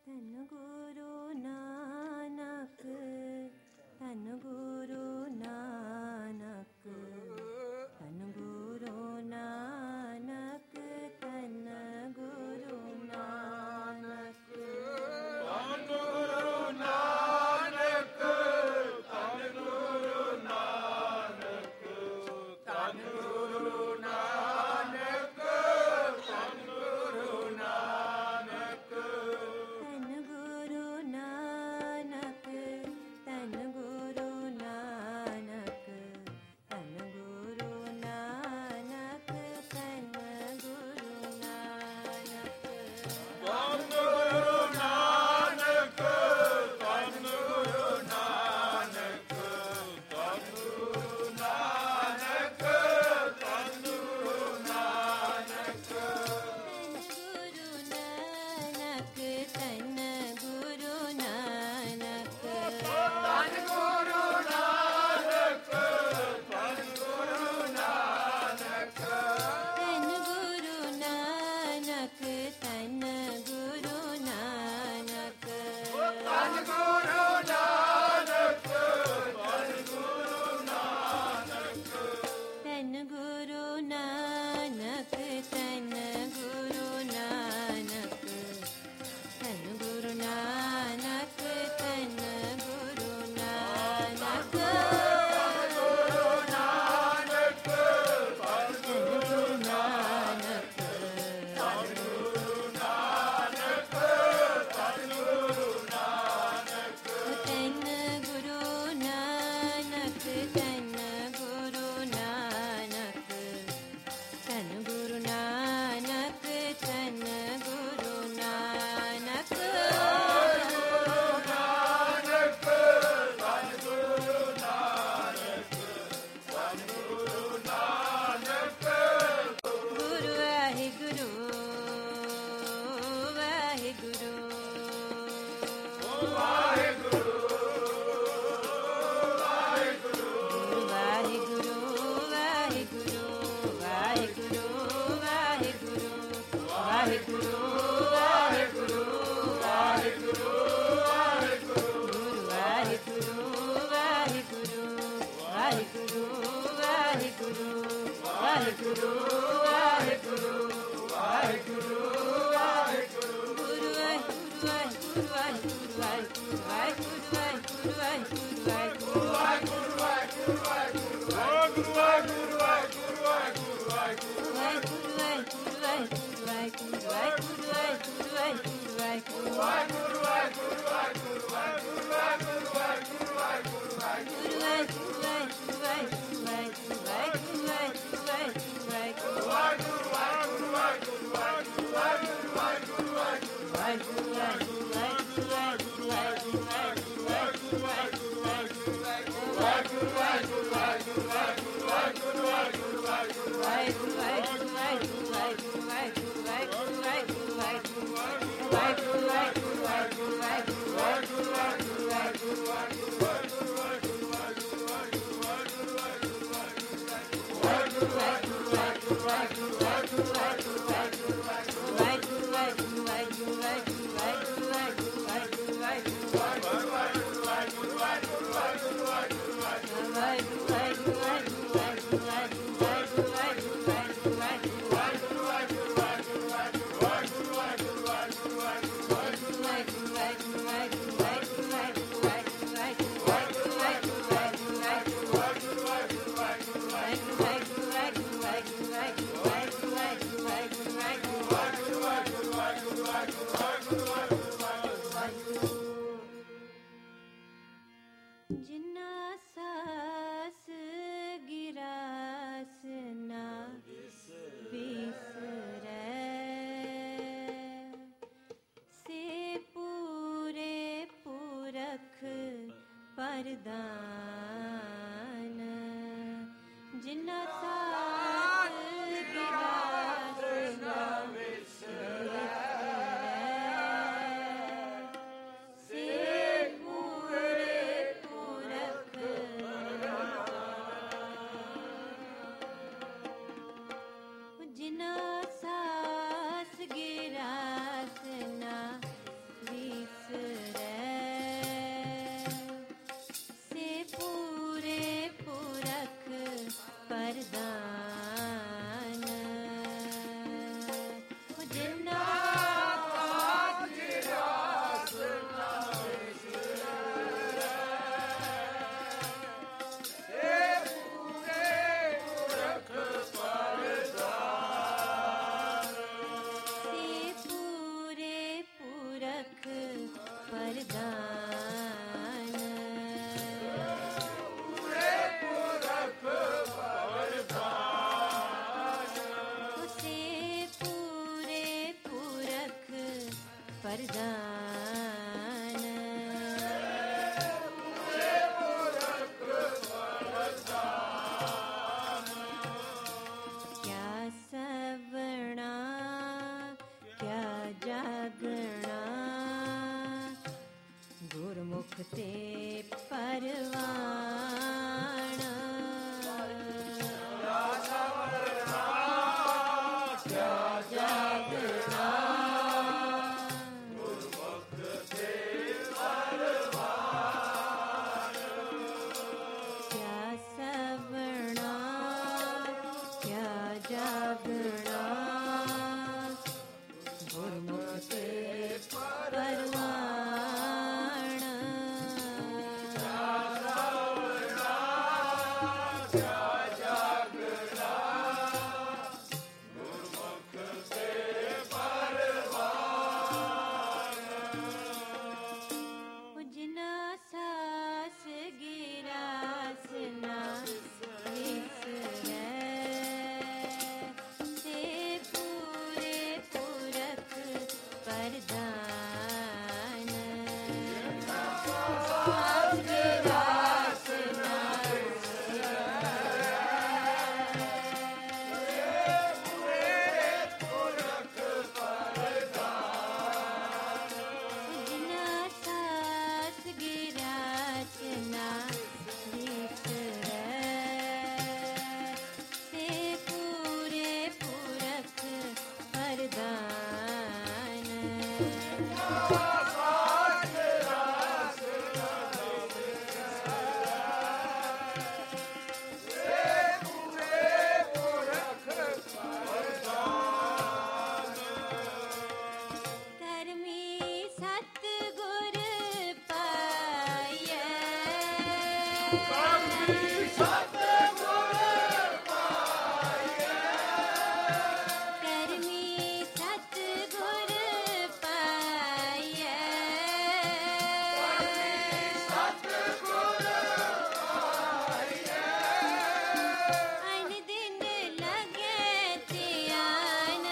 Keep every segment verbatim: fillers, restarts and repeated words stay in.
ਧੰਨ ਗੁਰੂ ਨਾਨਕ, ਧੰਨ ਗੁਰੂ ਨਾਨਕ, ਧੰਨ ਗੁਰੂ ਨਾਨਕ, ਧੰਨ ਗੁਰੂ ਨਾਨਕ, ਧੰਨ ਗੁਰੂ ਨਾਨਕ, ਧੰਨ ਗੁਰੂ ਨਾਨਕ, ਧੰਨ ਗੁਰੂ ਨਾਨਕ, ਧੰਨ ਗੁਰੂ ਨਾਨਕ, ਧੰਨ ਗੁਰੂ ਨਾਨਕ, ਧੰਨ ਗੁਰੂ ਨਾਨਕ, ਧੰਨ ਗੁਰੂ ਨਾਨਕ, ਧੰਨ ਗੁਰੂ ਨਾਨਕ, ਧੰਨ ਗੁਰੂ ਨਾਨਕ, ਧੰਨ ਗੁਰੂ ਨਾਨਕ, ਧੰਨ ਗੁਰੂ ਨਾਨਕ, ਧੰਨ ਗੁਰੂ ਨਾਨਕ, ਗੁਰੂ ਨਾਨਕ, ਧੰਨ ਗੁਰੂ ਨਾਨਕ, ਧੰਨ ਗੁਰੂ ਨਾਨਕ, ਧੰਨ ਗੁਰੂ ਨਾਨਕ, ਧੰਨ ਗੁਰੂ ਨਾਨਕ, ਧੰਨ ਗੁਰੂ ਨਾਨਕ, ਧੰਨ ਗੁਰੂ ਨਾਨਕ, ਧੰਨ ਗੁਰੂ ਨਾਨਕ, ਧੰਨ ਗੁਰੂ ਨਾਨਕ, ਧੰਨ ਗੁਰੂ ਨਾਨਕ, ਧੰਨ ਗੁਰੂ ਨਾਨਕ, ਧੰਨ ਗੁਰੂ ਨਾਨਕ, ਗੁਰੂ ਨਾਨਕ, ਧੰਨ ਗੁਰੂ ਨਾਨਕ, ਧੰਨ ਗੁਰੂ ਨਾਨਕ, ਧੰਨ ਗੁਰੂ ਨਾਨਕ, ਧੰਨ ਗੁਰੂ ਨਾਨਕ, ਧੰਨ ਗੁਰੂ ਨਾਨਕ, ਧੰਨ ਗੁਰੂ ਨਾਨਕ, ਧੰਨ ਗੁਰੂ ਨਾਨਕ, ਗੁਰੂ ਵਾਹਿਗੁਰੂ ਵਾਹਿਗੁਰੂ ਵਾਹਿਗੁਰੂ ਵਾਹਿਗੁਰੂ ਵਾਹਿਗੁਰੂ ਵਾਹਿਗੁਰੂ ਵਾਹਿਗੁਰੂ ਵਾਹਿਗੁਰੂ ਵਾਹਿਗੁਰੂ ਗੁਰੂ ਵਾਹਿਗੁਰੂ ਵਾਹਿਗੁਰੂ ਵਾਹਿਗੁਰੂ ਵਾਹਿਗੁਰੂ ਵਾਹਿਗੁਰੂ ਵਾਹਿਗੁਰੂ ਵਾਹਿਗੁਰੂ ਵਾਹਿਗੁਰੂ ਗੁਰੂ ਵਾਹਿਗੁਰੂ ਵਾਹਿਗੁਰੂ ਵਾਹਿਗੁਰੂ ਵਾਹਿਗੁਰੂ ਵਾਹਿਗੁਰੂ ਵਾਹਿਗੁਰੂ ਵਾਹਿਗੁਰੂ ਵਾਹਿਗੁਰੂ ਵਾਹਿਗੁਰੂ ਵਾਹਿਗੁਰੂ ਵਾਹਿਗੁਰੂ ਵਾਹਿਗੁਰੂ ਵਾਹਿਗੁਰੂ ਵਾਹਿਗੁਰੂ ਵਾਹਿਗੁਰੂ ਗੁਰੂ ਵਾਹਿਗੁਰੂ ਵਾਹਿਗੁਰੂ ਵਾਹਿਗੁਰੂ ਵਾਹਿਗੁਰੂ ਵਾਹਿਗੁਰੂ ਵਾਹਿਗੁਰੂ ਵਾਹਿਗੁਰੂ ਜਿਨਾ ਸਾਸ ਗਿਰਾਸ ਨਾ ਬਿਸਰੈ, ਸੇ ਪੂਰੇ ਪੁਰਖ ਪਰਦਾਨ, ਜਿਨਾ ਸਾਸ ਗਿਰਾਸ ਨਾ ਬਿਸਰੈ, ਸੇ ਪੂਰੇ ਪੁਰਖ ਜਿਨਾ ਸਾਸ ਗਿਰਾਸ ਨਾ ਵੀ क्या सवरना क्या जागना गुरमुख ते परवाना क्या सवरना क्या जागना गुरमुख ते परवाना उजना सास गिरास नास विसरै से पूरे पुरख परदान सास गिरास नास उजना सास गिरास नास विसरै से पूरे पुरख परदान करमी सतगुर पाइयै करमी सतगुर पाइयै अन दिन लगे ध्यान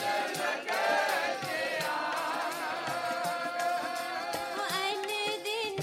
अन दिन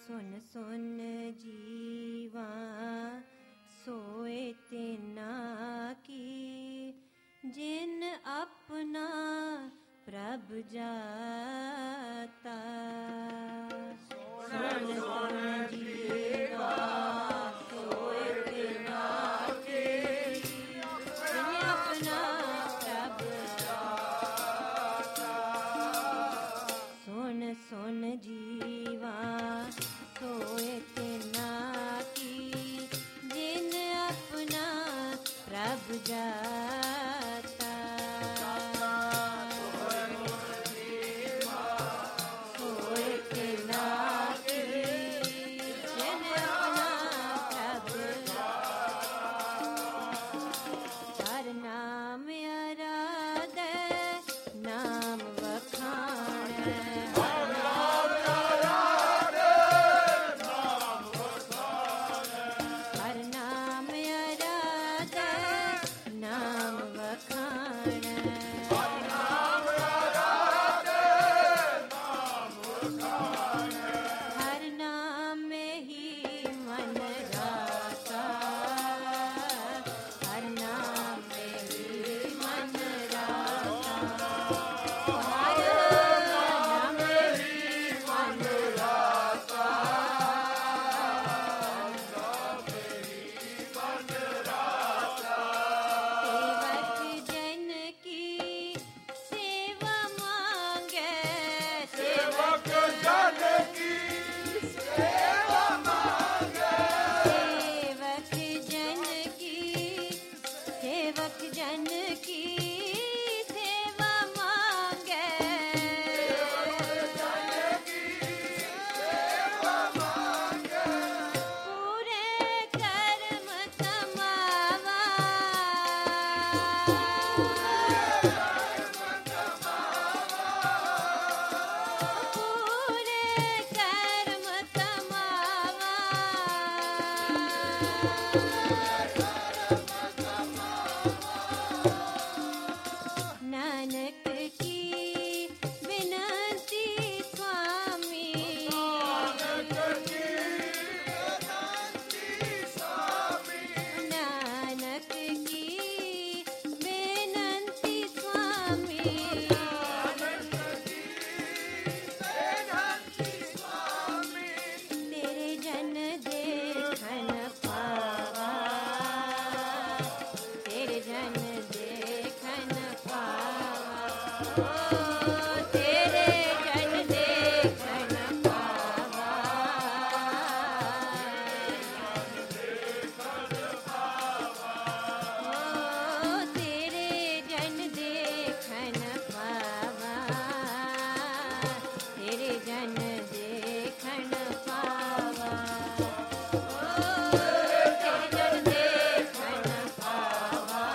सुन सुन जीवा सोए तिना की जिन अपना प्रभ जाता। सुन सुन जीवा सोए तिना की जिन अपना प्रभ जाता। सुन सुन जीवा सोए तिना की जिन अपना प्रभ जाता। सोए तिना की जिन अपना प्रभ जाता। हर नाम आराधे नाम वखाणे। हर नाम आराधे नाम वखाणे। हर नाम में ही मन राता। हर नाम में ही मन राता। हर नाम में ही मन राता। सेवक जन की सेवा मांगे। सेवक जन की सेवा मांगे। सेवक जन की सेवक जन की सेवा मांगे। सेवा मांगे। पूरे कर्म समावा। पूरे कर्म समावा। नानक की विनती स्वामी। नानक की विनती स्वामी। तेरे जन देखन पावा। तेरे जन देखन पावा। ओ तेरे जन देखन पावा। ओ तेरे जन देखन पावा। तेरे जन देखन पावा। ओ तेरे जन देखन पावा।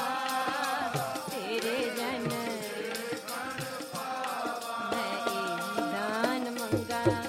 तेरे जन मैं एही दान मंगा।